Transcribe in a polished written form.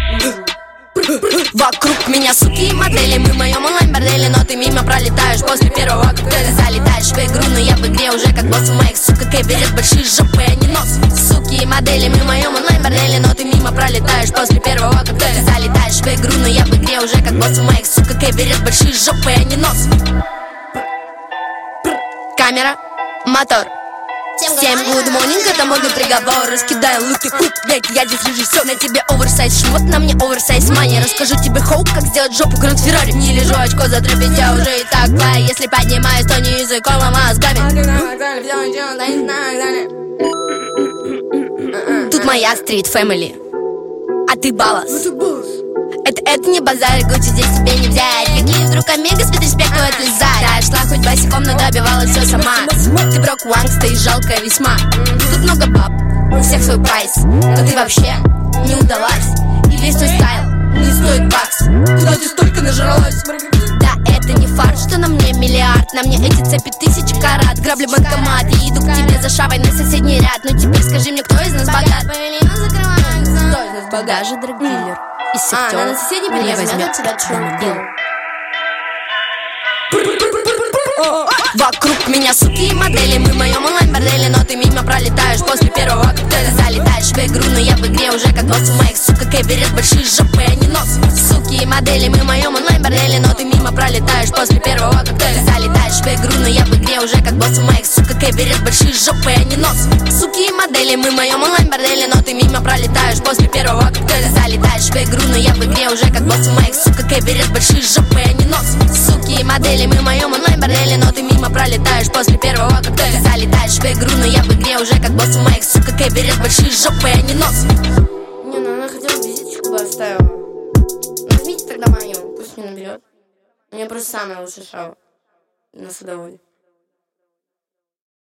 Вокруг меня суки и модели, мы в моем онлайн-борделе, но ты мимо пролетаешь. После первого коктейля залетаешь в игру, но я в игре уже как босс у моих сука. Кей берет большие жопы, а не нос. Суки и модели, мы в моем онлайн-борделе, но ты мимо пролетаешь. После первого коктейля залетаешь в игру, но я в игре уже как босс у моих сука. Кей берет большие жопы, а не нос. Камера, мотор. Всем good morning, это модный приговор. Раскидаю луки, блять, я здесь режиссер. На тебе оверсайз шмот, на мне оверсайз мани. Расскажу тебе хоуп, как сделать жопу Гранд Феррари. Не лежу очко затрапить, я уже и так плай. Если поднимаюсь, то не языком, а мозгами. Тут моя стрит фэмили, а ты балас. Это не базар, Гуччи здесь тебе не взять. Какие вдруг омега с респекту отлезай. Да, шла хоть босиком, но добивалась все сама. Ты брок вангста и жалкая весьма. Тут много баб, у всех свой прайс, но ты вообще не удалась. И весь твой стайл не стоит бакс. Куда ты столько нажралась? Да, это не фарт, что на мне миллиард. На мне эти цепи 1000 карат. Грабли банкомат и иду к тебе за шавой на соседний ряд. Ну теперь скажи мне, кто из нас богат? Кто из нас богат? Даже драгдилер из сетёв на соседний не возьмет тебя чумобил. Вокруг меня суки и модели, мы в моем онлайн-борделе, но ты мимо пролетаешь. После первого коктейля залетаешь в игру, но я в игре уже как босс у моих сука. Кей берет большие жопы, а не нос. Суки и модели, мы в моем онлайн-борделе, но ты мимо пролетаешь. После первого коктейля залетаешь в игру, но я в игре уже как босс у моих сука. Кей берет большие жопы, а не нос. Суки и модели, мы в моем онлайн-борделе, но ты мимо пролетаешь. После первого коктейля залетаешь в игру, но я в игре уже как босс у моих сука. Кей берет большие жопы, а не нос. Суки и модели, мы в моем онлайн-борделе, но ты мимо пролетаешь. После первого коктейля залетаешь в игру, но я в игре уже как босс у моих сука. Кей берет большие жопы, а не нос. Не, ну она хотела визиточку бы оставила. Нажмите тогда мою, пусть не наберет. У меня просто самая лучшая шоу на судовой.